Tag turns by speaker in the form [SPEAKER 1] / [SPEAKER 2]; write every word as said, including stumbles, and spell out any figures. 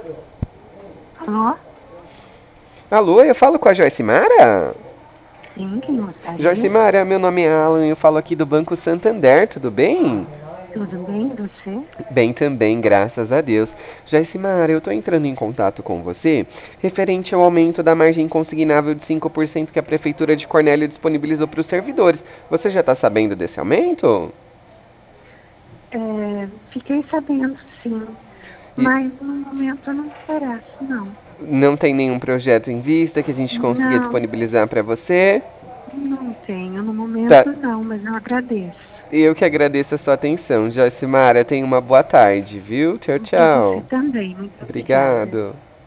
[SPEAKER 1] Alô?
[SPEAKER 2] Alô, eu falo com a Joycimara?
[SPEAKER 1] Sim, quem gostaria?
[SPEAKER 2] Joycimara, meu nome é Alan e eu falo aqui do Banco Santander, tudo bem?
[SPEAKER 1] Tudo bem, e você?
[SPEAKER 2] Bem também, graças a Deus. Joycimara, eu tô entrando em contato com você referente ao aumento da margem consignável de cinco por cento que a Prefeitura de Cornélio disponibilizou para os servidores. Você já tá sabendo desse aumento?
[SPEAKER 1] É, fiquei sabendo, sim,
[SPEAKER 2] E
[SPEAKER 1] mas no momento eu não interessa, não.
[SPEAKER 2] não tem nenhum projeto em vista que a gente consiga
[SPEAKER 1] Não,
[SPEAKER 2] disponibilizar para você?
[SPEAKER 1] não tenho, no
[SPEAKER 2] Tá.
[SPEAKER 1] momento não, mas eu agradeço.
[SPEAKER 2] Eu que agradeço a sua atenção, Joycimara. Tenha uma boa tarde, viu? Tchau,
[SPEAKER 1] Para você
[SPEAKER 2] tchau.
[SPEAKER 1] também, muito obrigada.
[SPEAKER 2] Obrigado.